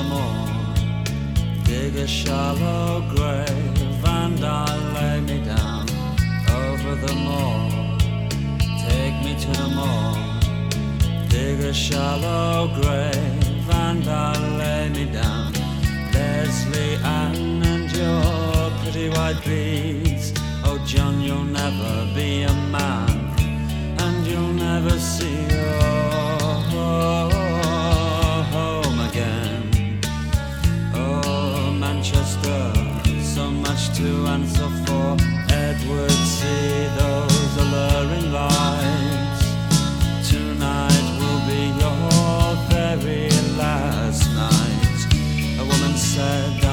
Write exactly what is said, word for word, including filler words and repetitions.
the morn. Dig a shallow grave and I'll lay me down over the moor. Take me to the moor. Dig a shallow grave and I'll lay me down. Leslie Ann and your pretty white beads. Oh John, you'll never be a man, and you'll never see your home again. Oh Manchester, so much to answer for. Edward, see those alluring lights. Tonight will be your very last night. A woman said